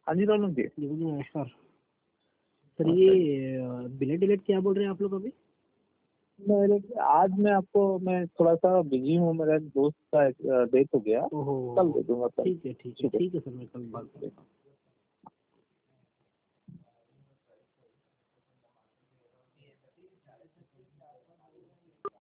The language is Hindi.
हाँ जी रोलन जी। जी जी नमस्कार सर। ये बिलेट डिलेट क्या बोल रहे हैं आप लोग अभी? आज मैं थोड़ा सा बिजी हूँ, मेरा एक दोस्त का डेथ हो गया, ओहो, कल दे दूंगा कल। ठीक है सर, मैं कल बात करूँगा।